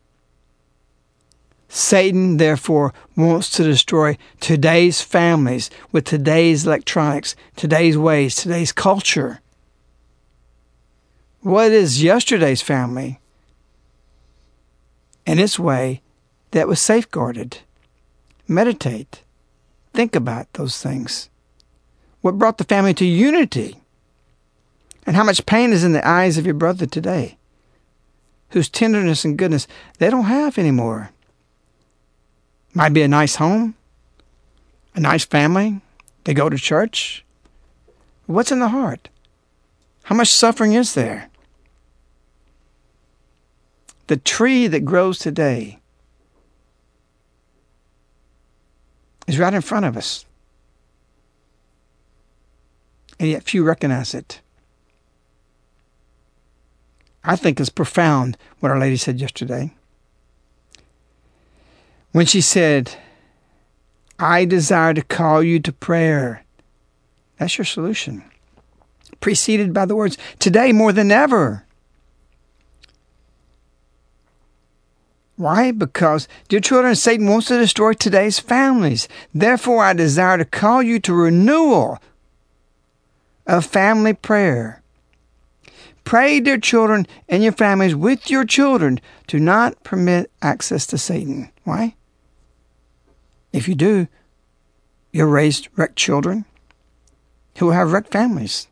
Satan, therefore, wants to destroy today's families with today's electronics, today's ways, today's culture. What is yesterday's family in its way that was safeguarded? Meditate. Think about those things. What brought the family to unity? And how much pain is in the eyes of your brother today, whose tenderness and goodness they don't have anymore? Might be a nice home, a nice family. They go to church. What's in the heart? How much suffering is there? The tree that grows today is right in front of us. And yet few recognize it. I think it's profound what Our Lady said yesterday. When she said, I desire to call you to prayer. That's your solution. Preceded by the words, today more than ever. Why? Because, dear children, Satan wants to destroy today's families. Therefore, I desire to call you to renewal of family prayer. Pray, dear children, and your families with your children. Do not permit access to Satan. Why? If you do, you'll raise wrecked children who will have wrecked families.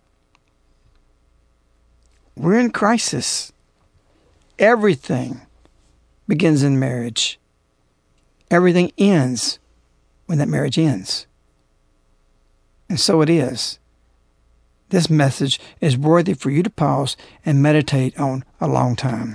We're in crisis. Everything begins in marriage. Everything ends when that marriage ends. And so it is. This message is worthy for you to pause and meditate on a long time.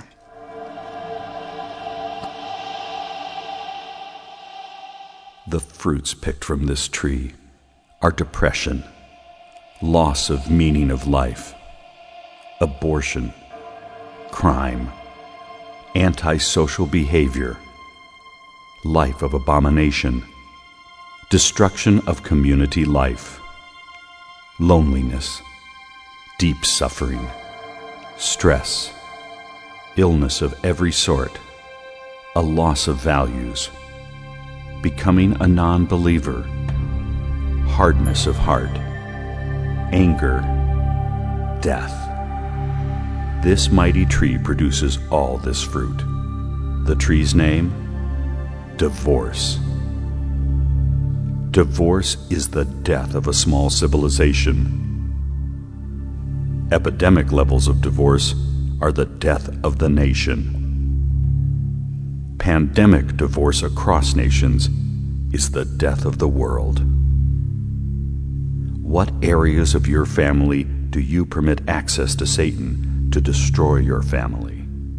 The fruits picked from this tree are depression, loss of meaning of life, abortion, crime, antisocial behavior, life of abomination, destruction of community life, loneliness, deep suffering, stress, illness of every sort, a loss of values, becoming a non-believer, hardness of heart, anger, death. This mighty tree produces all this fruit. The tree's name? Divorce. Divorce is the death of a small civilization. Epidemic levels of divorce are the death of the nation. Pandemic divorce across nations is the death of the world. What areas of your family do you permit access to Satan to destroy your family?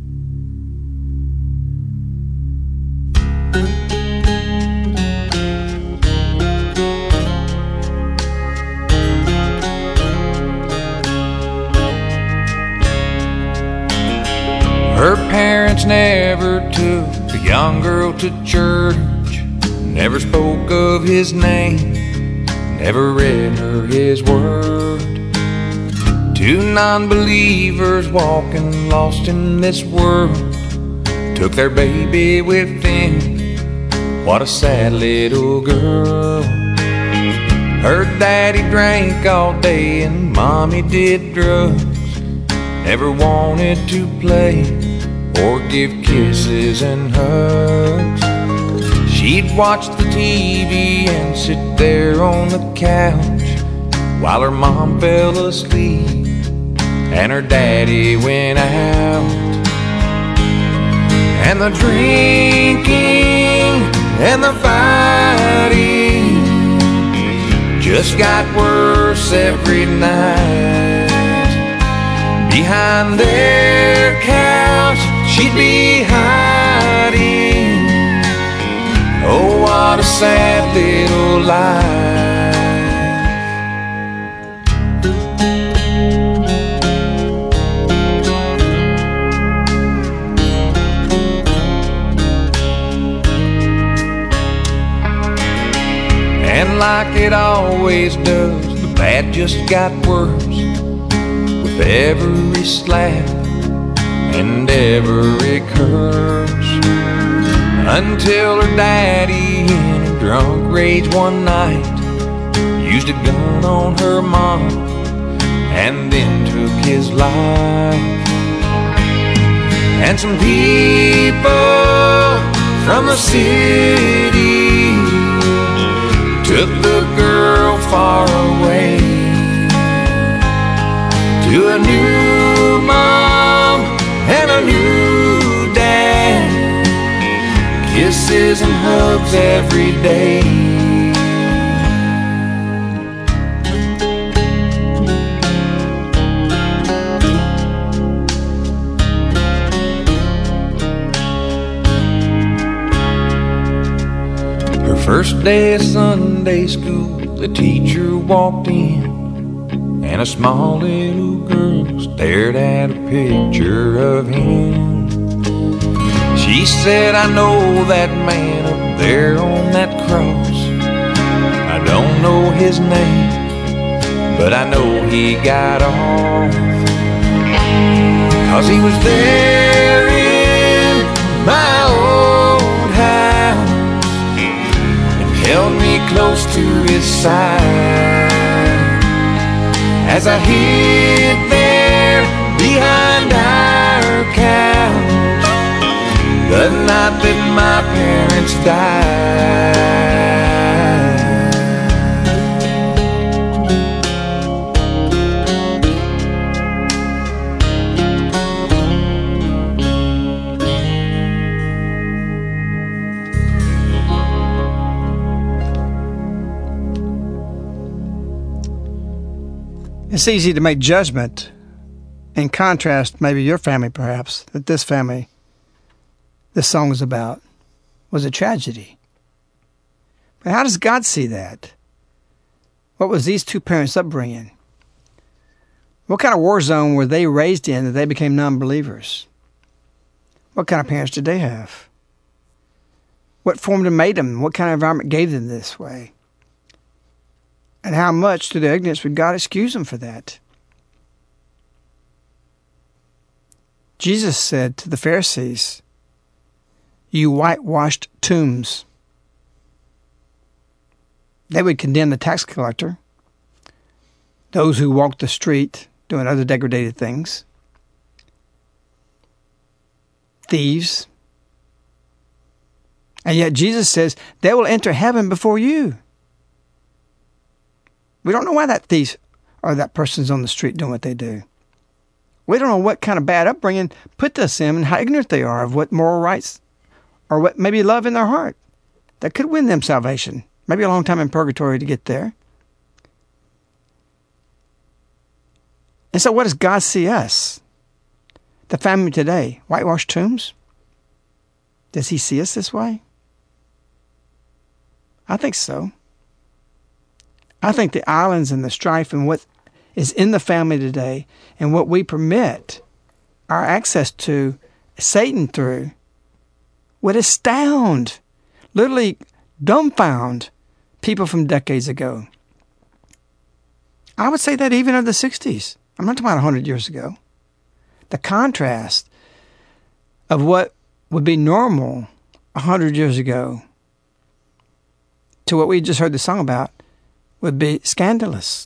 Her parents never took the young girl to church, never spoke of his name, never read her his word. Two non-believers walking lost in this world took their baby with them. What a sad little girl. Her daddy drank all day and mommy did drugs, never wanted to play or give kisses and hugs. She'd watch the TV and sit there on the couch while her mom fell asleep and her daddy went out. And the drinking and the fighting just got worse every night. Behind their couch she'd be hiding. Oh, what a sad little life. And like it always does, the that just got worse with every slap and every curse, until her daddy in a drunk rage one night used a gun on her mom and then took his life. And some people from the city took the girl far away to a new mom and a new dad, kisses and hugs every day. Her first day of Sunday school, the teacher walked in, and a small little girl stared at a picture of him. She said, I know that man up there on that cross. I don't know his name, but I know he got off. 'Cause he was there in my old house and held me close to his side as I hid there behind our couch the night that my parents died. It's easy to make judgment and contrast maybe your family, perhaps, that this family, this song is about, was a tragedy. But how does God see that? What was these two parents' upbringing? What kind of war zone were they raised in that they became non-believers? What kind of parents did they have? What formed and made them? What kind of environment gave them this way? And how much, through their ignorance, would God excuse them for that? Jesus said to the Pharisees, you whitewashed tombs. They would condemn the tax collector, those who walked the street doing other degraded things, thieves. And yet Jesus says, they will enter heaven before you. We don't know why that thief or that person's on the street doing what they do. We don't know what kind of bad upbringing put this in and how ignorant they are of what moral rights or what maybe love in their heart that could win them salvation. Maybe a long time in purgatory to get there. And so what does God see us? The family today, whitewashed tombs? Does he see us this way? I think so. I think the islands and the strife and what is in the family today and what we permit our access to Satan through would astound, literally dumbfound people from decades ago. I would say that even of the 60s. I'm not talking about 100 years ago. The contrast of what would be normal 100 years ago to what we just heard the song about would be scandalous.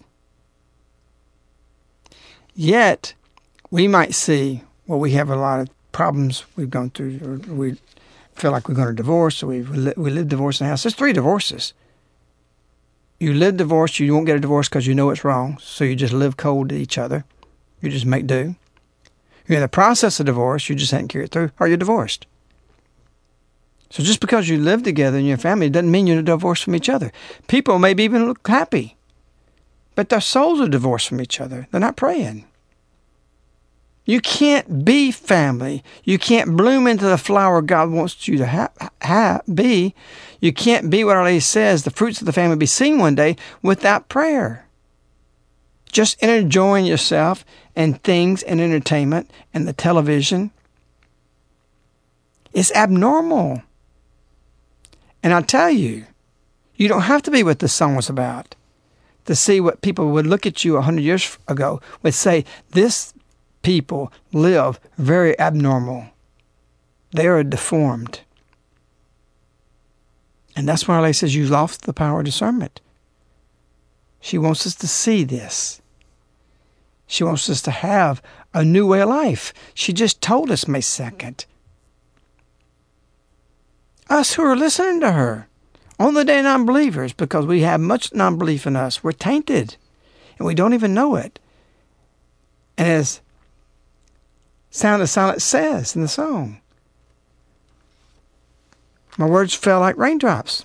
Yet, we might see, well, we have a lot of problems we've gone through, or we feel like we're going to divorce, or we live divorce in the house. There's 3 divorces. You live divorced, you won't get a divorce because you know it's wrong, so you just live cold to each other. You just make do. You're in the process of divorce, you just haven't carried it through, or you're divorced. So just because you live together in your family doesn't mean you're divorced from each other. People maybe even look happy, but their souls are divorced from each other. They're not praying. You can't be family. You can't bloom into the flower God wants you to be. You can't be what Our Lady says, the fruits of the family be seen one day, without prayer. Just enjoying yourself and things and entertainment and the television is abnormal. And I tell you, you don't have to be what this song was about to see what people would look at you 100 years ago, would say, this people live very abnormal. They are deformed. And that's why Our Lady says, you lost the power of discernment. She wants us to see this. She wants us to have a new way of life. She just told us May 2nd. Us who are listening to her, on the day of non-believers, because we have much non-belief in us, we're tainted, and we don't even know it. And as Sound of Silence says in the song, my words fell like raindrops,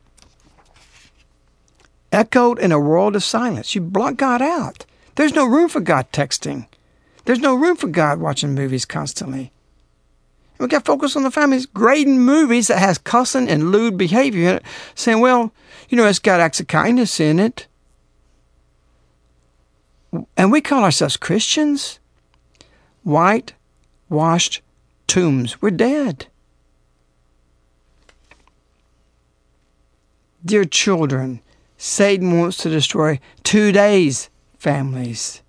echoed in a world of silence. You block God out. There's no room for God texting. There's no room for God watching movies constantly. We got to focus on the families, grading movies that has cussing and lewd behavior in it, saying, well, it's got acts of kindness in it. And we call ourselves Christians. Whitewashed tombs. We're dead. Dear children, Satan wants to destroy today's families.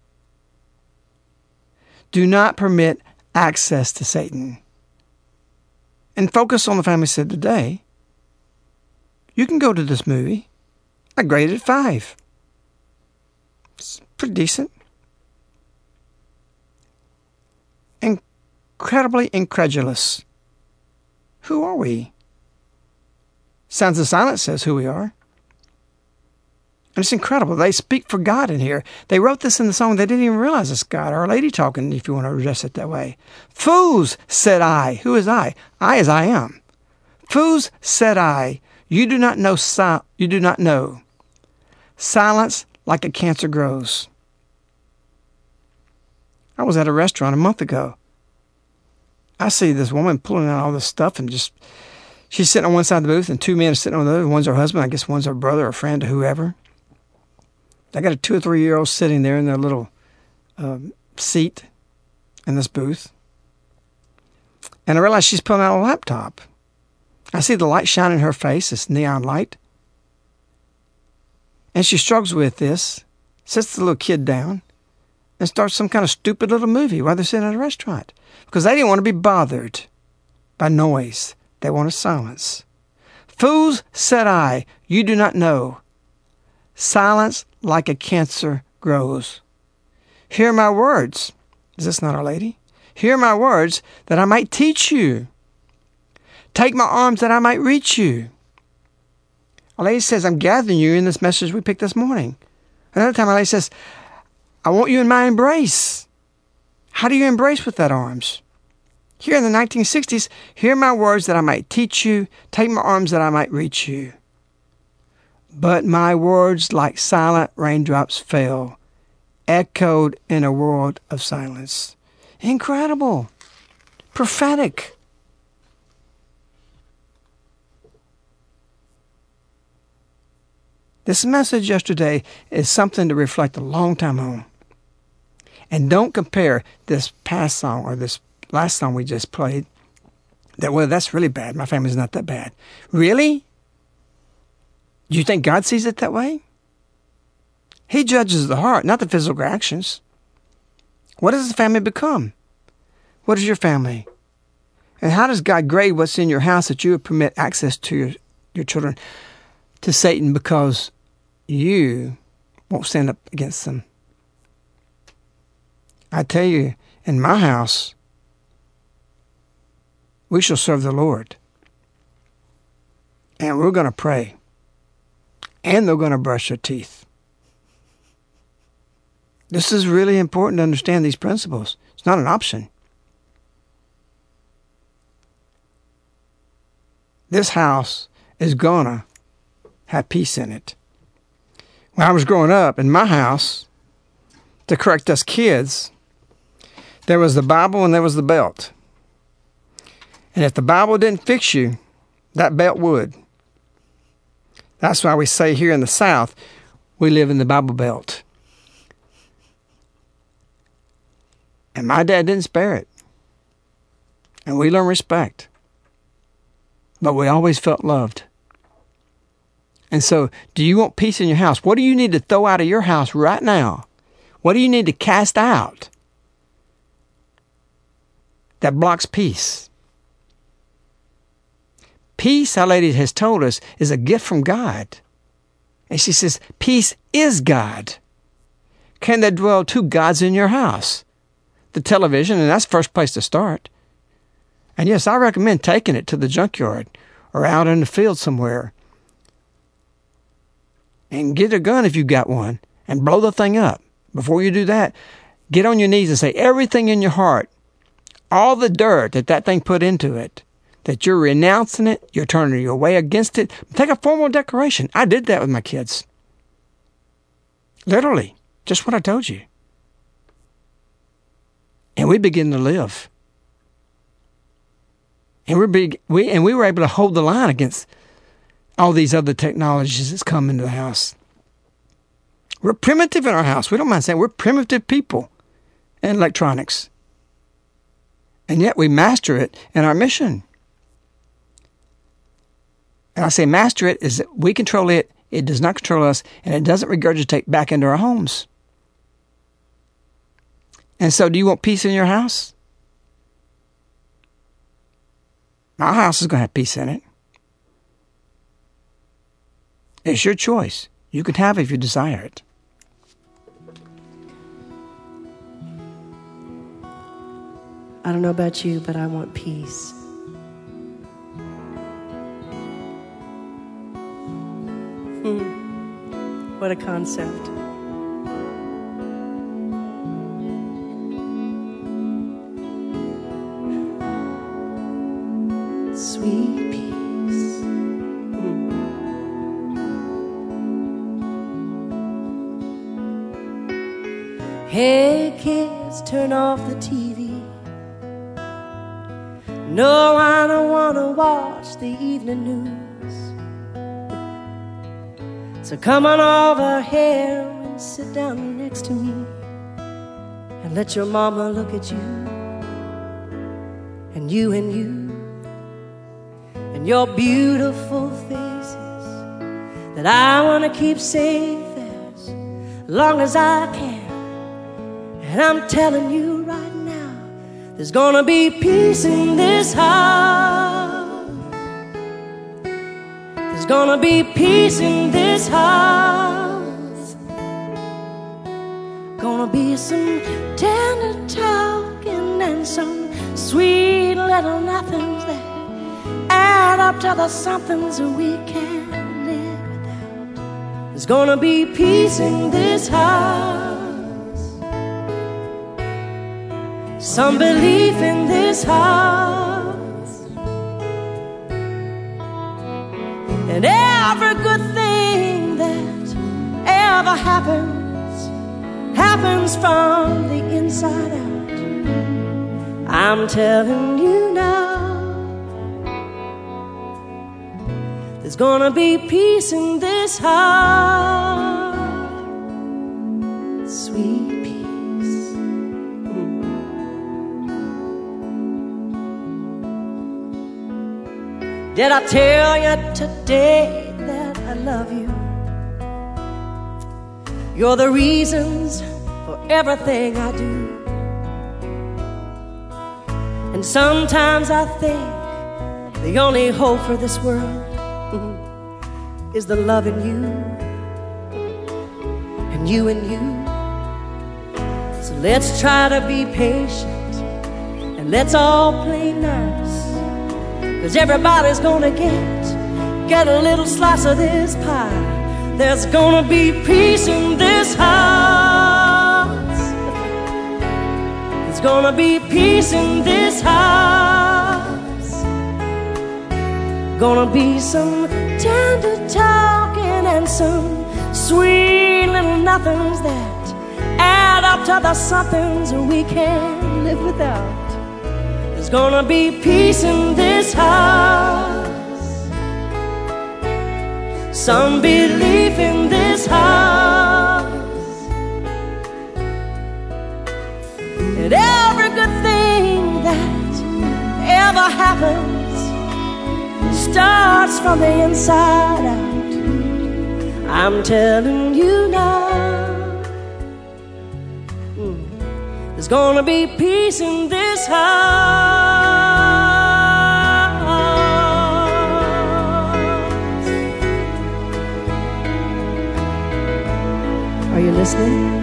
Do not permit access to Satan. And focus on the family said today. You can go to this movie. I graded it 5. It's pretty decent. Incredibly incredulous. Who are we? Sounds of Silence says who we are. And it's incredible. They speak for God in here. They wrote this in the song. They didn't even realize it's God. Our Lady talking, if you want to address it that way. Fools, said I. Who is I? I as I am. Fools, said I. You do not know. You do not know. Silence like a cancer grows. I was at a restaurant a month ago. I see this woman pulling out all this stuff and just, she's sitting on one side of the booth and 2 men are sitting on the other. One's her husband. I guess one's her brother or friend or whoever. I got a 2 or 3 year old sitting there in their little seat in this booth. And I realize she's pulling out a laptop. I see the light shining in her face, this neon light. And she struggles with this, sits the little kid down, and starts some kind of stupid little movie while they're sitting at a restaurant. Because they didn't want to be bothered by noise. They wanted silence. Fools, said I, you do not know. Silence like a cancer grows. Hear my words. Is this not Our Lady? Hear my words that I might teach you. Take my arms that I might reach you. Our Lady says, I'm gathering you in this message we picked this morning. Another time Our Lady says, I want you in my embrace. How do you embrace with that arms? Here in the 1960s, hear my words that I might teach you. Take my arms that I might reach you. But my words like silent raindrops fell, echoed in a world of silence. Incredible. Prophetic. This message yesterday is something to reflect a long time on. And don't compare this past song or this last song we just played. That's really bad. My family's not that bad. Really? Do you think God sees it that way? He judges the heart, not the physical actions. What does the family become? What is your family? And how does God grade what's in your house that you would permit access to your children to Satan because you won't stand up against them? I tell you, in my house, we shall serve the Lord. And we're going to pray. And they're going to brush their teeth. This is really important to understand these principles. It's not an option. This house is going to have peace in it. When I was growing up, in my house, to correct us kids, there was the Bible and there was the belt. And if the Bible didn't fix you, that belt would. That's why we say here in the South, we live in the Bible Belt. And my dad didn't spare it. And we learned respect. But we always felt loved. And so, do you want peace in your house? What do you need to throw out of your house right now? What do you need to cast out that blocks peace? Peace, Our Lady has told us, is a gift from God. And she says, peace is God. Can there dwell two gods in your house? The television, and that's the first place to start. And yes, I recommend taking it to the junkyard or out in the field somewhere. And get a gun if you got one and blow the thing up. Before you do that, get on your knees and say everything in your heart, all the dirt that thing put into it, that you're renouncing it, you're turning your way against it. Take a formal declaration. I did that with my kids. Literally, just what I told you. And we begin to live. And we were able to hold the line against all these other technologies that's come into the house. We're primitive in our house. We don't mind saying we're primitive people in electronics. And yet we master it in our mission. And I say master it is that we control it, it does not control us, and it doesn't regurgitate back into our homes. And so do you want peace in your house? My house is going to have peace in it. It's your choice. You can have it if you desire it. I don't know about you, but I want peace. What a concept. Sweet peace. Hey kids, turn off the TV. No, I don't want to watch the evening news. So come on over here and sit down next to me and let your mama look at you and you and your beautiful faces that I want to keep safe as long as I can. And I'm telling you right now, there's gonna be peace in this house. There's gonna be peace in this house. Gonna be some tender talking and some sweet little nothings that add up to the somethings that we can't live without. There's gonna be peace in this house. Some belief in this house. And every good thing that ever happens from the inside out. I'm telling you now, there's gonna be peace in this house. Sweet peace. Did I tell you today that I love you? You're the reasons for everything I do. And sometimes I think the only hope for this world is the love in you and you and you. So let's try to be patient and let's all play nice. 'Cause everybody's gonna get a little slice of this pie. There's gonna be peace in this house. There's gonna be peace in this house. Gonna be some tender talking and some sweet little nothings that add up to the somethings we can't live without. There's gonna be peace in this house. Some belief in this house. And every good thing that ever happens starts from the inside out. I'm telling you now, there's gonna be peace in this house. Are you listening?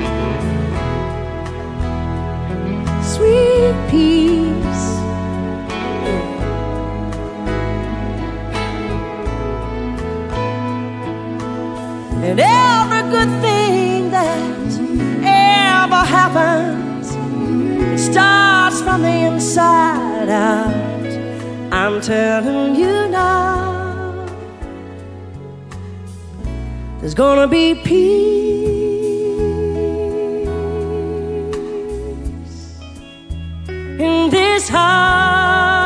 Sweet peace. And every good thing that ever happens, it starts from the inside out. I'm telling you now, there's gonna be peace in this house.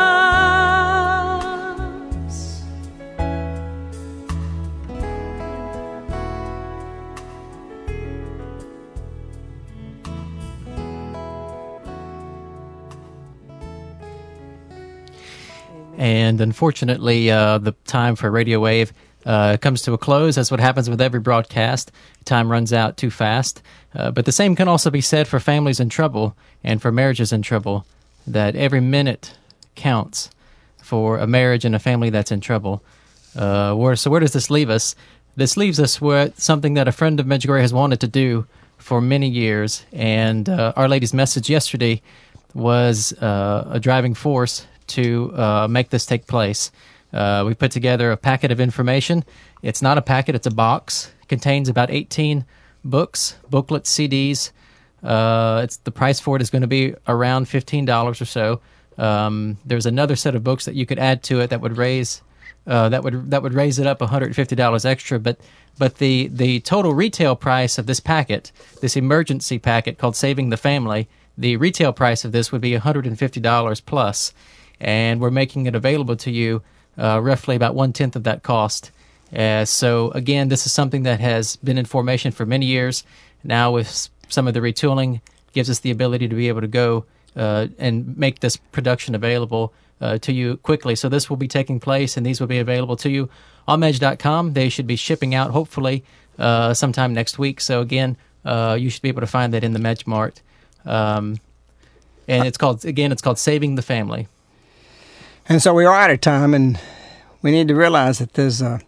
And unfortunately, the time for Radio Wave comes to a close. That's what happens with every broadcast. Time runs out too fast. But the same can also be said for families in trouble and for marriages in trouble, that every minute counts for a marriage and a family that's in trouble. So where does this leave us? This leaves us with something that a friend of Medjugorje has wanted to do for many years. And Our Lady's message yesterday was a driving force to make this take place. We put together a packet of information. It's not a packet, it's a box. It contains about 18 books, booklets, CDs. The price for it is going to be around $15 or so. There's another set of books that you could add to it that would raise that would raise it up $150 extra. But the total retail price of this packet, this emergency packet called Saving the Family, the retail price of this would be $150 plus. And we're making it available to you roughly about 1/10 of that cost. So again, this is something that has been in formation for many years. Now with some of the retooling, gives us the ability to be able to go and make this production available to you quickly. So this will be taking place, and these will be available to you on Medj.com. They should be shipping out hopefully sometime next week. So again, you should be able to find that in the Medj Mart. And it's called Saving the Family. And so we are out of time, and we need to realize that there's a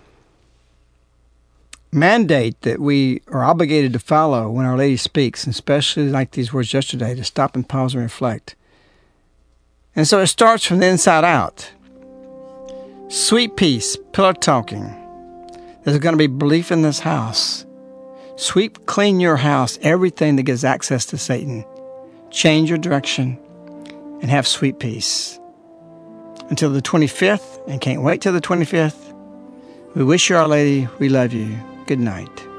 mandate that we are obligated to follow when Our Lady speaks, and especially like these words yesterday, to stop and pause and reflect. And so it starts from the inside out. Sweet peace, pillow talking. There's going to be belief in this house. Sweep clean your house, everything that gives access to Satan. Change your direction and have sweet peace. Until the 25th, and can't wait till the 25th, we wish you, Our Lady, we love you. Good night.